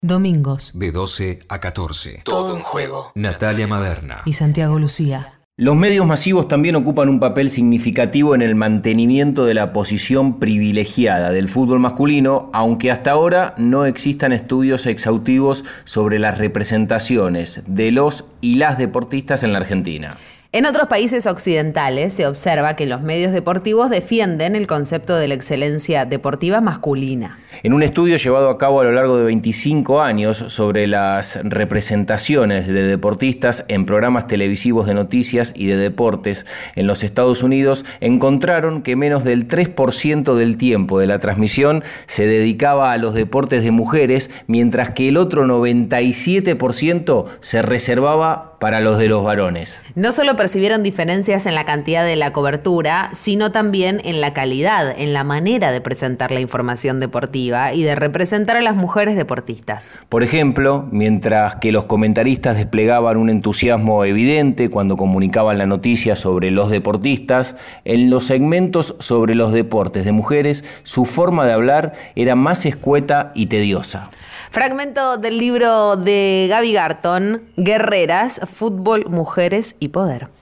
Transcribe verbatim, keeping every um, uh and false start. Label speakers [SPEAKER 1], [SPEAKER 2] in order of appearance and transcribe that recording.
[SPEAKER 1] Domingos.
[SPEAKER 2] De doce a catorce.
[SPEAKER 3] Todo en juego.
[SPEAKER 2] Natalia Maderna.
[SPEAKER 1] Y Santiago Lucía.
[SPEAKER 4] Los medios masivos también ocupan un papel significativo en el mantenimiento de la posición privilegiada del fútbol masculino, aunque hasta ahora no existan estudios exhaustivos sobre las representaciones de los y las deportistas en la Argentina.
[SPEAKER 3] En otros países occidentales se observa que los medios deportivos defienden el concepto de la excelencia deportiva masculina.
[SPEAKER 4] En un estudio llevado a cabo a lo largo de veinticinco años sobre las representaciones de deportistas en programas televisivos de noticias y de deportes en los Estados Unidos, encontraron que menos del tres por ciento del tiempo de la transmisión se dedicaba a los deportes de mujeres, mientras que el otro noventa y siete por ciento se reservaba para los de los varones.
[SPEAKER 3] No solo percibieron diferencias en la cantidad de la cobertura, sino también en la calidad, en la manera de presentar la información deportiva y de representar a las mujeres deportistas.
[SPEAKER 4] Por ejemplo, mientras que los comentaristas desplegaban un entusiasmo evidente cuando comunicaban la noticia sobre los deportistas, en los segmentos sobre los deportes de mujeres, su forma de hablar era más escueta y tediosa.
[SPEAKER 3] Fragmento del libro de Gaby Garton, Guerreras, Fútbol, Mujeres y Poder.